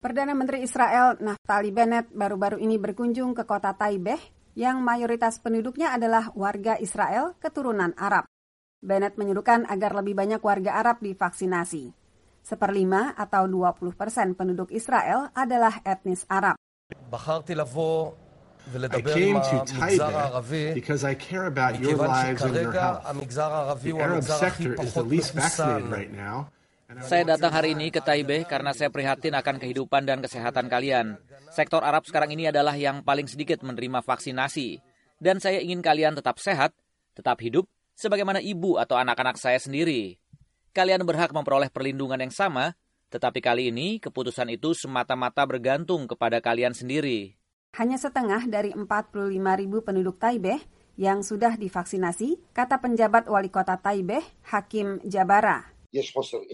Perdana Menteri Israel Naftali Bennett baru-baru ini berkunjung ke kota Taibeh yang mayoritas penduduknya adalah warga Israel keturunan Arab. Bennett menyerukan agar lebih banyak warga Arab divaksinasi. 1/5 atau 20% penduduk Israel adalah etnis Arab. I came to Taibeh because I care about your lives and your health. The Arab sector is the least vaccinated right now. Saya datang hari ini ke Taibeh karena saya prihatin akan kehidupan dan kesehatan kalian. Sektor Arab sekarang ini adalah yang paling sedikit menerima vaksinasi. Dan saya ingin kalian tetap sehat, tetap hidup, sebagaimana ibu atau anak-anak saya sendiri. Kalian berhak memperoleh perlindungan yang sama, tetapi kali ini keputusan itu semata-mata bergantung kepada kalian sendiri. Hanya setengah dari 45.000 penduduk Taibeh yang sudah divaksinasi, kata penjabat wali kota Taibeh, Hakim Jabara. There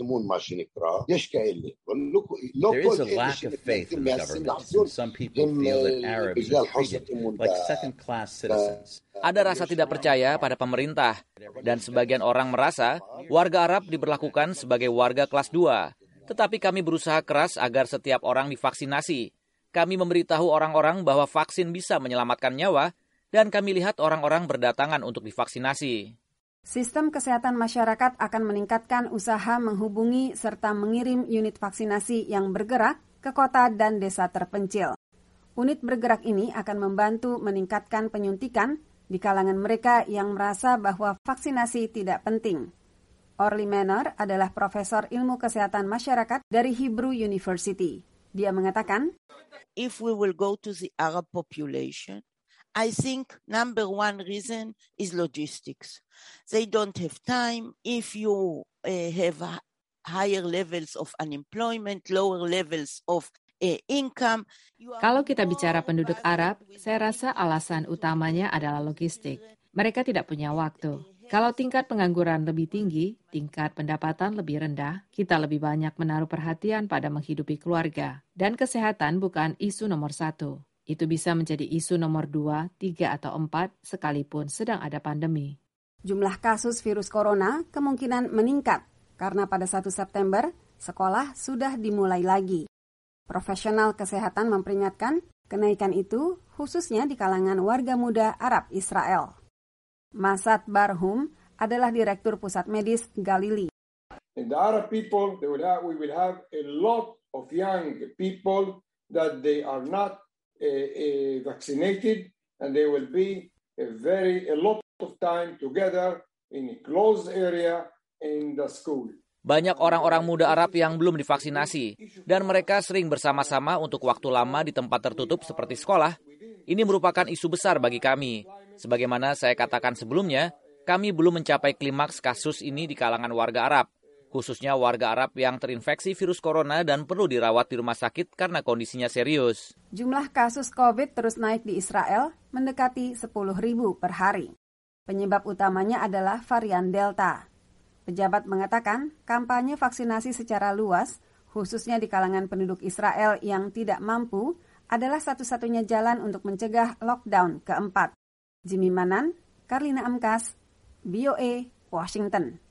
is a lack of faith in the government, and some people feel that Arabs are treated like second-class citizens. Ada rasa tidak percaya pada pemerintah, dan sebagian orang merasa warga Arab diperlakukan sebagai warga kelas 2. Tetapi kami berusaha keras agar setiap orang divaksinasi. Kami memberitahu orang-orang bahwa vaksin bisa menyelamatkan nyawa, dan kami lihat orang-orang berdatangan untuk divaksinasi. Sistem kesehatan masyarakat akan meningkatkan usaha menghubungi serta mengirim unit vaksinasi yang bergerak ke kota dan desa terpencil. Unit bergerak ini akan membantu meningkatkan penyuntikan di kalangan mereka yang merasa bahwa vaksinasi tidak penting. Orly Manor adalah profesor ilmu kesehatan masyarakat dari Hebrew University. Dia mengatakan, if we will go to the Arab population, I think number one reason is logistics. They don't have time. If you have higher levels of unemployment, lower levels of income. Kalau kita bicara penduduk Arab, saya rasa alasan utamanya adalah logistik. Mereka tidak punya waktu. Kalau tingkat pengangguran lebih tinggi, tingkat pendapatan lebih rendah, kita lebih banyak menaruh perhatian pada menghidupi keluarga. Dan kesehatan bukan isu nomor 1. Itu bisa menjadi isu nomor 2, 3, atau 4 sekalipun sedang ada pandemi. Jumlah kasus virus corona kemungkinan meningkat karena pada 1 September sekolah sudah dimulai lagi. Profesional kesehatan memperingatkan kenaikan itu khususnya di kalangan warga muda Arab Israel. Masad Barhum adalah Direktur Pusat Medis Galili. In the Arab people, we will have a lot of young people that they are not vaccinated, and they will be a lot of time together in a closed area in the school. Banyak orang-orang muda Arab yang belum divaksinasi, dan mereka sering bersama-sama untuk waktu lama di tempat tertutup seperti sekolah. Ini merupakan isu besar bagi kami. Sebagaimana saya katakan sebelumnya, kami belum mencapai klimaks kasus ini di kalangan warga Arab, khususnya warga Arab yang terinfeksi virus corona dan perlu dirawat di rumah sakit karena kondisinya serius. Jumlah kasus COVID terus naik di Israel, mendekati 10.000 per hari. Penyebab utamanya adalah varian Delta. Pejabat mengatakan kampanye vaksinasi secara luas, khususnya di kalangan penduduk Israel yang tidak mampu, adalah satu-satunya jalan untuk mencegah lockdown keempat. Jimmy Manan, Karlina Amkas, VOA, Washington.